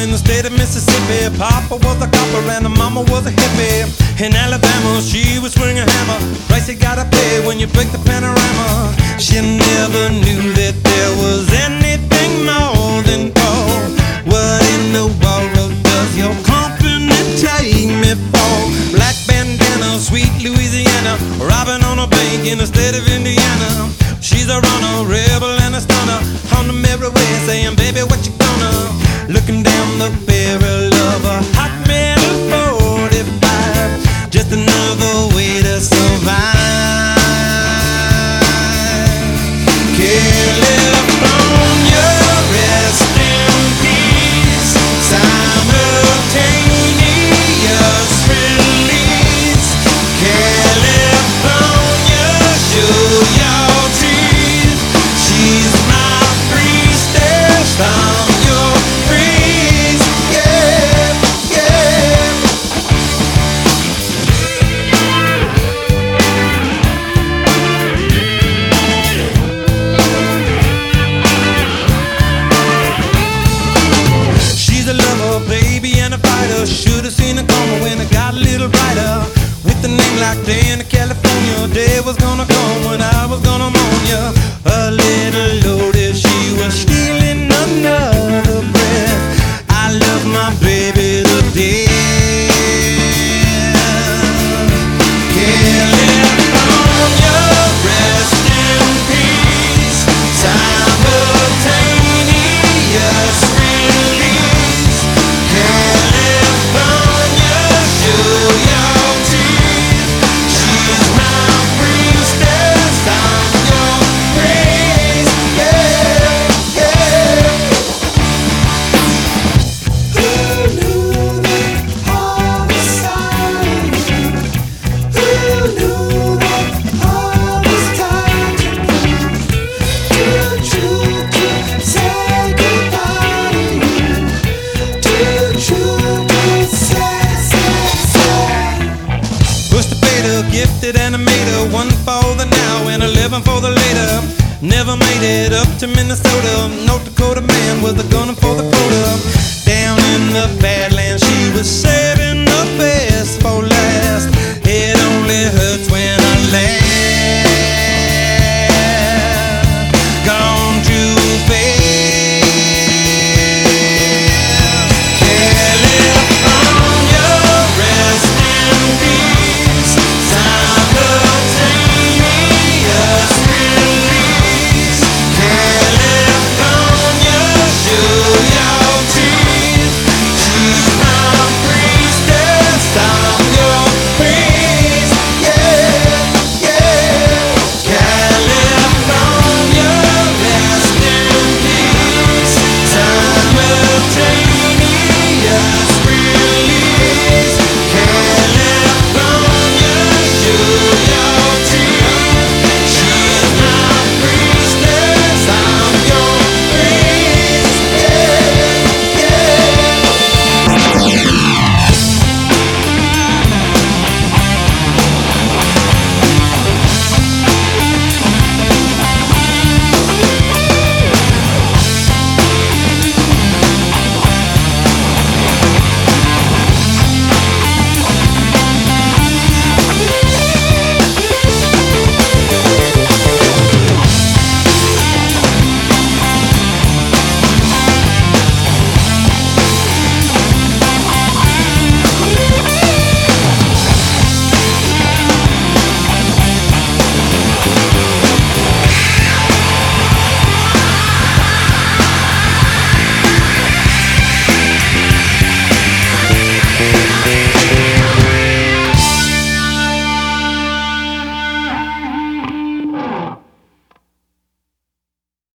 in the state of Mississippi. Papa was a copper and the mama was a hippie. In Alabama, she would swing a hammer. Price you gotta pay when you break the panorama. She never knew that there was anything more than gold. What in the world does your company take me for? Black bandana, sweet Louisiana, robbing on a bank in the state of Indiana. She's a runner, rebel and a stunner, on the merry way saying, baby, what you gonna? Looking down the barrel of a hot metal 45, just another way to survive. California, rest in peace. Simultaneous release. California, show your teeth. She's my priestess. I'm your priest. Yeah, yeah. She's a lover, baby, and a fighter. Should've seen it coming when it got a little brighter. With a name like Dana, California, day was gonna come when I was gonna mourn ya. A little loaded, she was stealing another breath. I love my baby to death. California, rest in peace. Simultaneous release. California, show your teeth. She's my priestess. I'm your priest. Yeah, yeah. Who knew that all was silent? Who knew that all was time to prove? Too true to say goodbye to you. Too true to say. Push the fader, gifted animator, one for the now and 11 for the later. Never made it up to Minnesota. North Dakota man with a gun for the